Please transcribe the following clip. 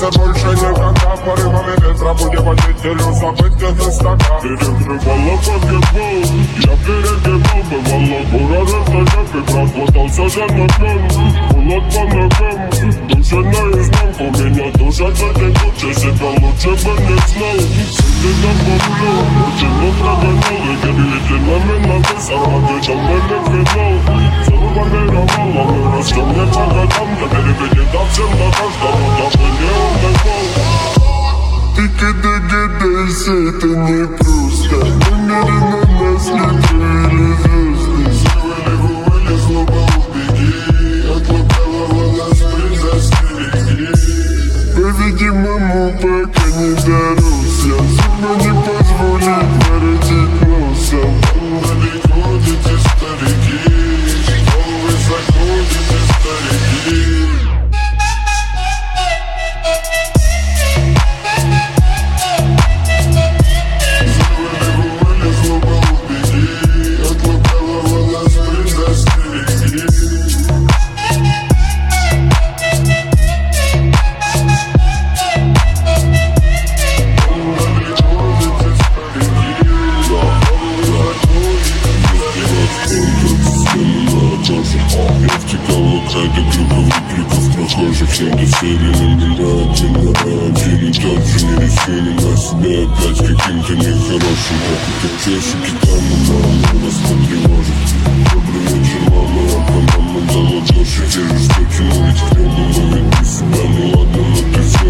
больше никогда. Порывами ветра будем водителю события за стакан. Перекрывала погибал, я перегибал. Бывало город стояк и прохватался за ногам. Холод по ногам, душа наизнанку. Меня душа затекуча, себя лучше бы не знал. Сидит на бабло, очень прогонял. И удивительными написано, где мы финал. Заруbanировала, мы растем не по годам. Я переведем всем до каждого, дабы не унывал. Ты когда гадаешься, это не просто. Намеренно нас летели звезды. Вылезла бы убеги, от лукавого нас предостереги. По-видимому, пока не дорос. Зубы не позволит воротить носом. Далеко эти старики, вы заходите, старики. Вылезла бы убеги, от лукавого нас предостереги. Я втекал от ряда глюковых криков прохожих. Всем доселе на меня один на один. И также не решили на себя опять каким-то нехорошим. Как чешуки там и мама нас не тревожит. Добрый вечер, мама, а по нам отдала дождь. Те жестоки, но ведь кто бы, но ведь ты себя, ну ладно, но ты